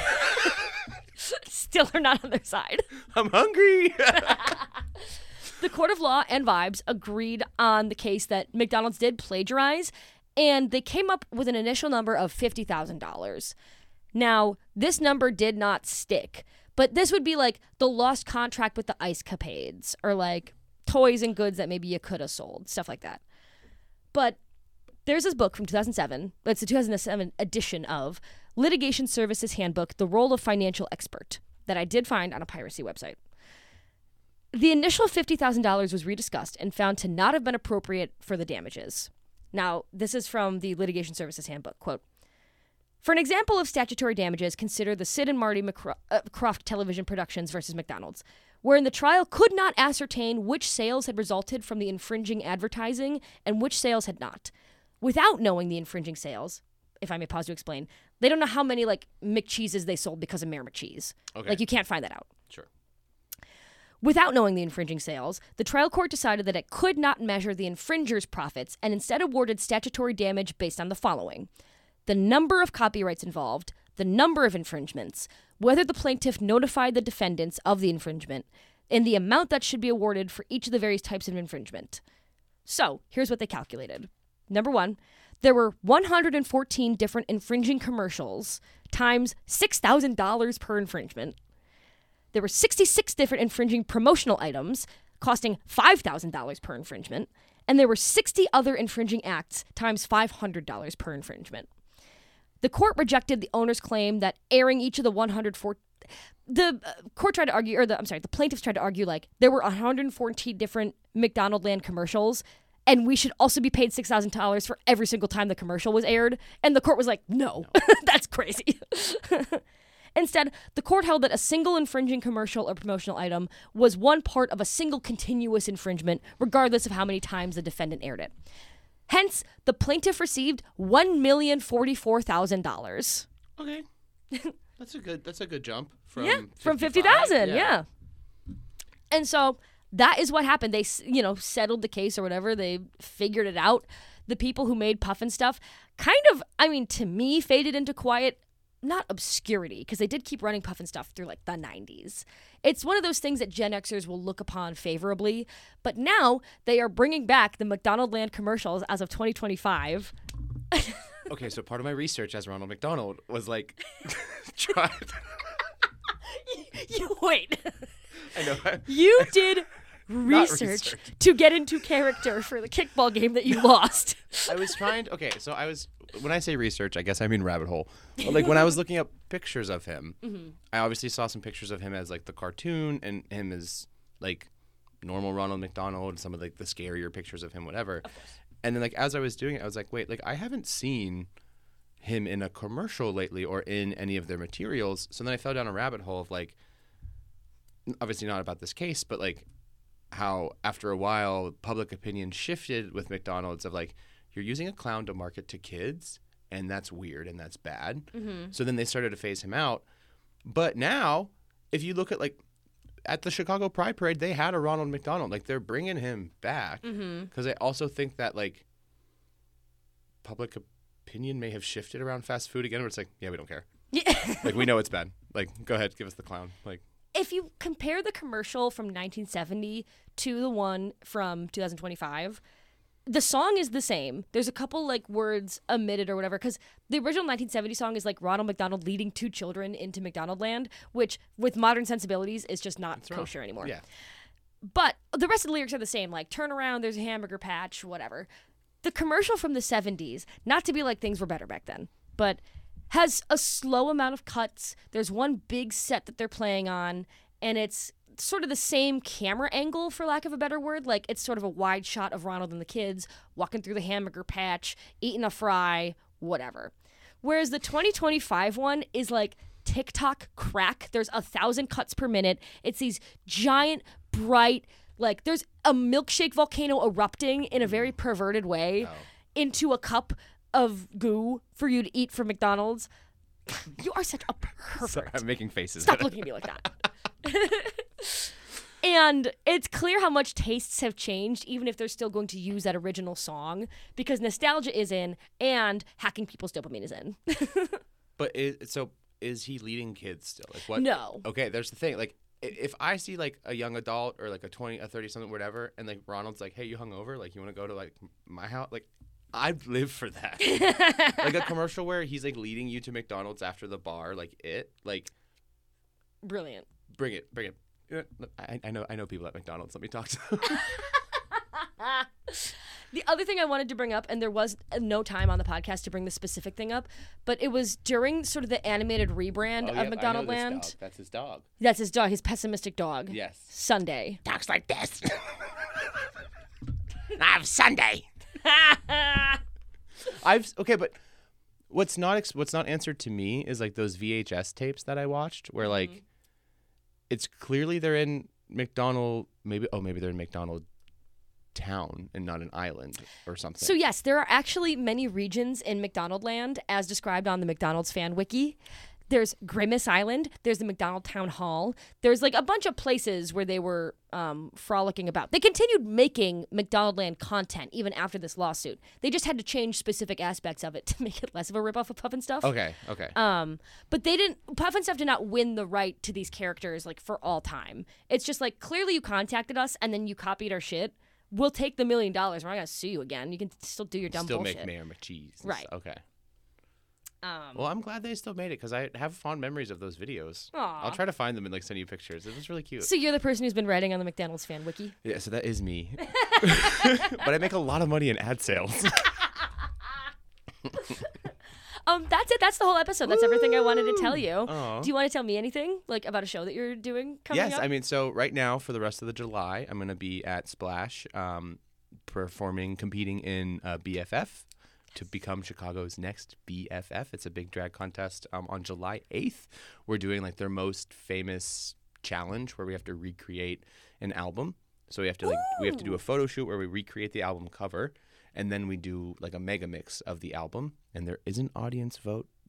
still are not on their side. I'm hungry. The Court of Law and Vibes agreed on the case that McDonald's did plagiarize, and they came up with an initial number of fifty thousand dollars. Now, this number did not stick, but this would be like the lost contract with the Ice Capades, or like toys and goods that maybe you could have sold, stuff like that. But there's this book from two thousand seven, it's the two thousand seven edition of Litigation Services Handbook, The Role of Financial Expert, that I did find on a piracy website. The initial fifty thousand dollars was rediscussed and found to not have been appropriate for the damages. Now, this is from the Litigation Services Handbook, quote, "For an example of statutory damages, consider the Sid and Marty McCro- uh, Croft television productions versus McDonald's, wherein the trial could not ascertain which sales had resulted from the infringing advertising and which sales had not. Without knowing the infringing sales," if I may pause to explain, they don't know how many, like, McCheeses they sold because of Mayor McCheese. Okay. Like, you can't find that out. Sure. Without knowing the infringing sales, the trial court decided that it could not measure the infringer's profits and instead awarded statutory damage based on the following: the number of copyrights involved, the number of infringements, whether the plaintiff notified the defendants of the infringement, and the amount that should be awarded for each of the various types of infringement. So, here's what they calculated. Number one, there were one hundred fourteen different infringing commercials times six thousand dollars per infringement. There were sixty-six different infringing promotional items costing five thousand dollars per infringement, and there were sixty other infringing acts times five hundred dollars per infringement. The court rejected the owner's claim that airing each of the one hundred four the uh, court tried to argue, or the I'm sorry, the plaintiffs tried to argue like there were one hundred fourteen different McDonaldland commercials, and we should also be paid six thousand dollars for every single time the commercial was aired. And the court was like, no, no. That's crazy. Instead, the court held that a single infringing commercial or promotional item was one part of a single continuous infringement, regardless of how many times the defendant aired it. Hence, the plaintiff received one million forty-four thousand dollars. Okay. That's a good. That's a good jump from yeah, from fifty thousand. Yeah. yeah. And so that is what happened. They, you know, settled the case or whatever. They figured it out. The people who made Puffin stuff kind of, I mean, to me, faded into quiet, not obscurity, because they did keep running Puffin stuff through like the nineties. It's one of those things that Gen Xers will look upon favorably. But now they are bringing back the McDonaldland commercials as of twenty twenty-five. Okay, so part of my research as Ronald McDonald was like, try. you wait. I know. You did research, research to get into character for the kickball game that you lost. I was trying to, okay, so I was, when I say research, I guess I mean rabbit hole. But like when I was looking up pictures of him, mm-hmm. I obviously saw some pictures of him as like the cartoon and him as like normal Ronald McDonald, some of like the scarier pictures of him, whatever. And then like as I was doing it, I was like, wait, like I haven't seen him in a commercial lately or in any of their materials. So then I fell down a rabbit hole of like, obviously not about this case, but like how after a while public opinion shifted with McDonald's of like, you're using a clown to market to kids and that's weird and that's bad. Mm-hmm. So then they started to phase him out. But now if you look at like at the Chicago Pride Parade, they had a Ronald McDonald. Like they're bringing him back because mm-hmm. I also think that like public opinion may have shifted around fast food again where it's like, yeah, we don't care. Yeah. Like we know it's bad. Like go ahead, give us the clown. Like if you compare the commercial from nineteen seventy to the one from two thousand twenty-five, the song is the same. There's a couple like words omitted or whatever, because the original nineteen seventy song is like Ronald McDonald leading two children into McDonaldland, which with modern sensibilities is just not That's kosher wrong. anymore. Yeah. But the rest of the lyrics are the same, like turn around, there's a hamburger patch, whatever. The commercial from the seventies, not to be like things were better back then, but has a slow amount of cuts. There's one big set that they're playing on, and it's sort of the same camera angle, for lack of a better word. Like, it's sort of a wide shot of Ronald and the kids walking through the hamburger patch, eating a fry, whatever. Whereas the twenty twenty-five one is like TikTok crack. There's a thousand cuts per minute. It's these giant, bright, like, there's a milkshake volcano erupting in a very perverted way oh. into a cup of goo for you to eat from McDonald's. You are such a pervert. Sorry, I'm making faces. Stop looking at me like that. And it's clear how much tastes have changed, even if they're still going to use that original song, because nostalgia is in and hacking people's dopamine is in. But is, so is he leading kids still? Like what? No. Okay, there's the thing. Like if I see like a young adult or like a twenty, a thirty something, whatever, and like Ronald's like, hey, you hungover? Like you want to go to like my house? Like I'd live for that. Like a commercial where he's like leading you to McDonald's after the bar, like it, like brilliant. Bring it, bring it. I, I know, I know people at McDonald's. Let me talk to them. The other thing I wanted to bring up, and there was no time on the podcast to bring the specific thing up, but it was during sort of the animated rebrand oh, of yeah, McDonaldland. That's his dog. That's his dog. His pessimistic dog. Yes. Sunday. Talks like this. I have Sunday. I've okay, but what's not ex- what's not answered to me is like those V H S tapes that I watched, where like mm-hmm. it's clearly they're in McDonald. Maybe oh, maybe they're in McDonald town and not an island or something. So yes, there are actually many regions in McDonaldland, as described on the McDonald's fan wiki. There's Grimace Island. There's the McDonald Town Hall. There's like a bunch of places where they were um, frolicking about. They continued making McDonaldland content even after this lawsuit. They just had to change specific aspects of it to make it less of a ripoff of Puffin Stuff. Okay, okay. Um, but they didn't. Puffin Stuff did not win the right to these characters like for all time. It's just like clearly you contacted us and then you copied our shit. We'll take the million dollars. We're not gonna sue you again. You can still do your dumb still bullshit. Still make Mayor McCheese. Right. Okay. Um, well, I'm glad they still made it because I have fond memories of those videos. Aww. I'll try to find them and like send you pictures. It was really cute. So you're the person who's been writing on the McDonald's fan wiki? Yeah, so that is me. But I make a lot of money in ad sales. um, that's it. That's the whole episode. That's everything I wanted to tell you. Aww. Do you want to tell me anything like about a show that you're doing coming yes, up? Yes, I mean, so right now for the rest of the July, I'm going to be at Splash, um, performing, competing in uh, B F F. To become Chicago's next B F F. It's a big drag contest um, on July eighth. We're doing like their most famous challenge where we have to recreate an album. So we have to like Ooh. we have to do a photo shoot where we recreate the album cover, and then we do like a mega mix of the album. And there is an audience vote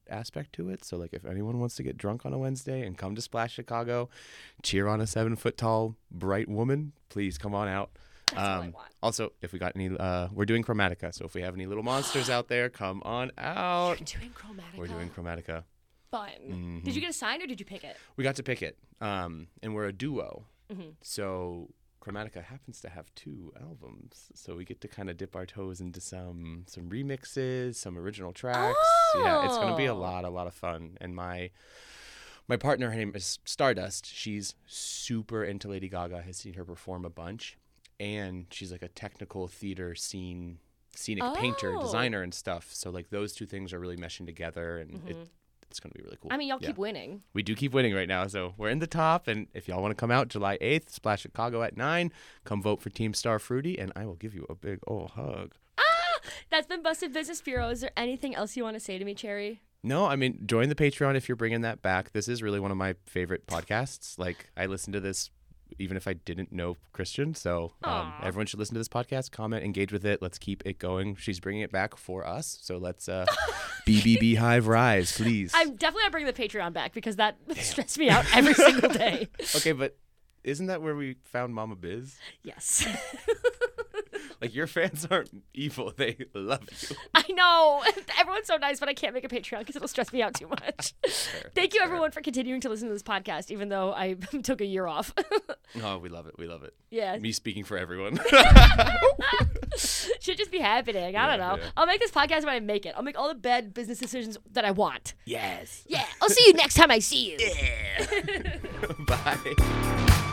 aspect to it. So like if anyone wants to get drunk on a Wednesday and come to Splash Chicago, cheer on a seven foot tall bright woman, please come on out. That's all I Um, want. also, if we got any, uh, we're doing Chromatica. So if we have any little monsters out there, come on out. You're doing Chromatica. We're doing Chromatica. Fun. Mhm. Did you get assigned or did you pick it? We got to pick it, um, and we're a duo. Mhm. So Chromatica happens to have two albums, so we get to kind of dip our toes into some some remixes, some original tracks. Yeah, it's gonna be a Oh. lot, a lot of fun. And my my partner, her name is Stardust. She's super into Lady Gaga. Has seen her perform a bunch, and she's like a technical theater scene scenic painter, Oh. designer, and stuff. So like those two things are really meshing together, and it, it's gonna be really cool. I mean, y'all Yeah. keep winning. We do keep winning right now, so we're in the top. And if y'all want to come out July eighth, Splash Chicago at nine, come vote for Team Star Fruity, and I will give you a big old hug. That's been Busted Business Bureau. Is there anything else you want to say to me, Cherry? No, I mean, join the Patreon if you're bringing that back. This is really one of my favorite podcasts. Like, I listen to this even if I didn't know Christian, so um, Aw. everyone should listen to this podcast, comment, engage with it. Let's keep it going. She's bringing it back for us, so let's uh, B B B Hive rise, please. I'm definitely not bringing the Patreon back because that stressed me out every single day. Okay, but isn't that where we found Mama Biz? Yes. Like, your fans aren't evil. They love you. I know. Everyone's so nice, but I can't make a Patreon because it'll stress me out too much. Fair. Thank you, Fair. everyone, for continuing to listen to this podcast, even though I took a year off. Oh, we love it. We love it. Yeah. Me speaking for everyone. Should just be happening. I don't Yeah, know. yeah. I'll make this podcast when I make it. I'll make all the bad business decisions that I want. Yes. Yeah. I'll see you next time I see you. Bye.